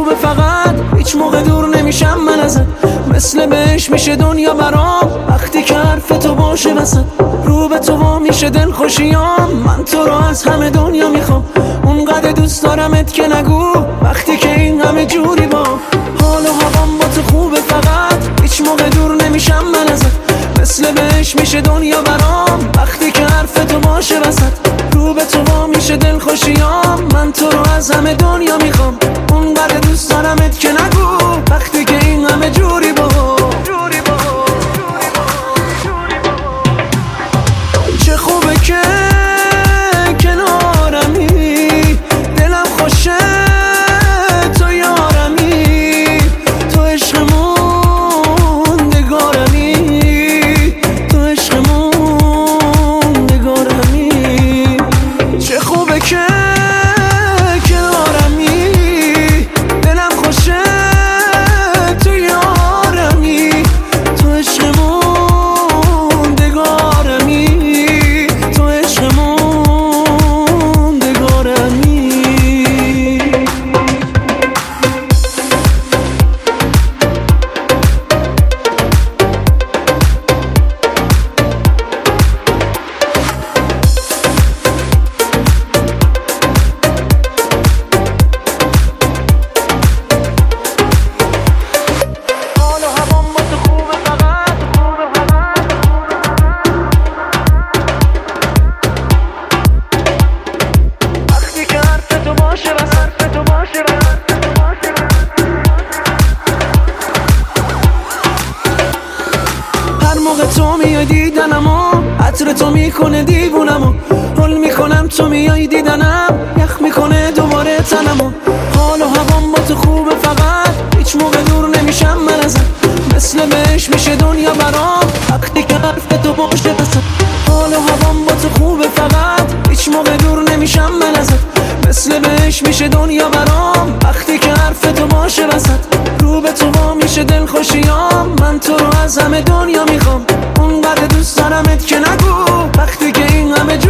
خوبه فقط هیچ موقع دور نمیشم من ازت، مثل بهش میشه دنیا برام وقتی که حرف تو باشه وسط. رو به تو وا میشه دل خوشیام، من تو رو از همه دنیا میخوام. اونقدر دوست دارمت که نگو وقتی که این همه جوری با. حال و هوام با تو خوبه فقط هیچ موقع دور نمیشم من ازت، مثل بهش میشه دنیا برام وقتی که حرف تو باشه وسط. رو به تو وا میشه دل خوشیام، من تو رو از همه دنیا میخوام. اونقدر دوست دارمت که نگو وقتی که این همه جوری با. چه خوبه که کنارمی، دلم خوشه تو یارمی، تو عشقمون نگارمی، تو عشقمون نگارمی. چه خوبه که کنارمی، دلم خوشه تو یارمی، تو عشقمون نگارمی، تو عشقمون نگارمی. هر موقع تو میای دیدنمو عطر تو میکنه دیوونمو، حل میکنم تو میای دیدنم یخ میکنه دوباره تنمو. حال و هوام با تو خوبه فقط هیچ موقع دور نمیشم من ازت، مثل بهش میشه دنیا برام وقتی که حرف تو باشه وسط. حال و هوام با تو خوبه فقط هیچ موقع دور نمیشم من ازت، مثل بهش میشه دنیا برام وقتی که حرف تو باشه وسط. رو به تو وا میشه دل خوشیام، من تو رو از همه دنیا میخوام. اونقدر دوست دارمت که نگو وقتی که این همه